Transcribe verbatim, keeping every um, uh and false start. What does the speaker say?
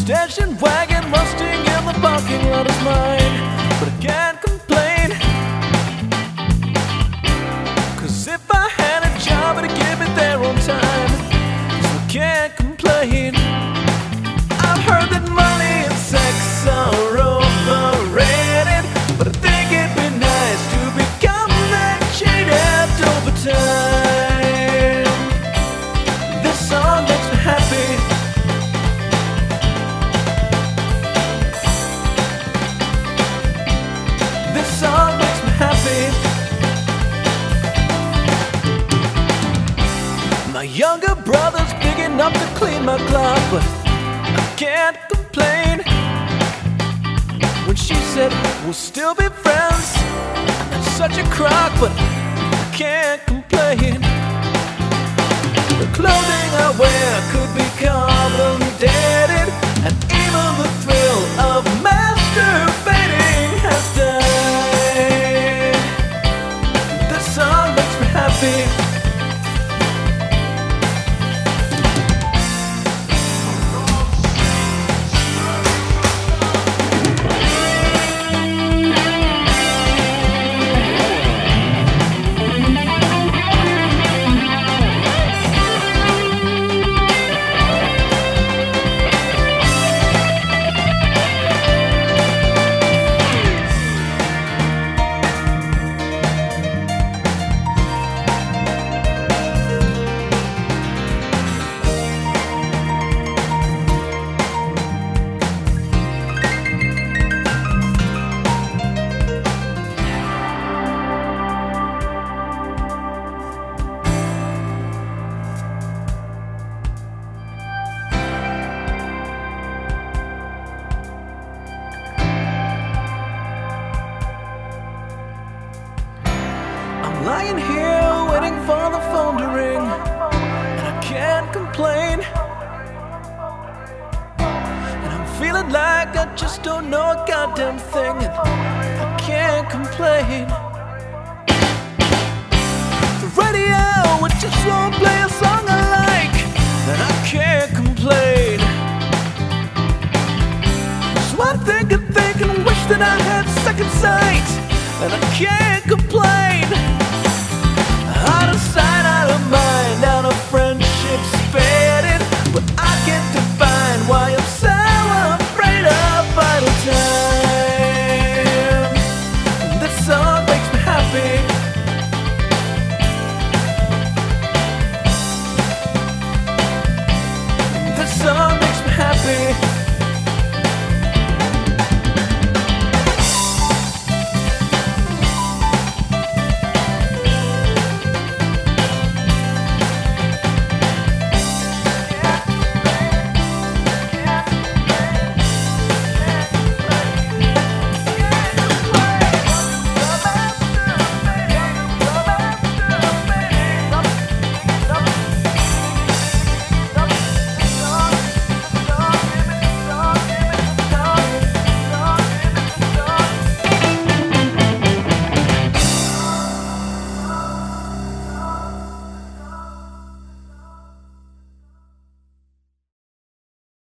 station wagon rusting in the parking lot is mine. But I can't complain, 'cause if I had a job I'd give it there on time. So I can't complain. I've heard that money and sex are overrated, but I think it'd be nice to become that jaded over time. This song makes me happy. This song makes me happy. My younger brother's big enough to clean my clock, but I can't complain. When she said we'll still be friends, that's such a crock, but I can't complain. The clothing I wear could be carbon dated, and even the thrill of masturbating has died. This song makes me happy. Lying here waiting for the phone to ring, and I can't complain. And I'm feeling like I just don't know a goddamn thing, and I can't complain. The radio, it just won't play a song I like.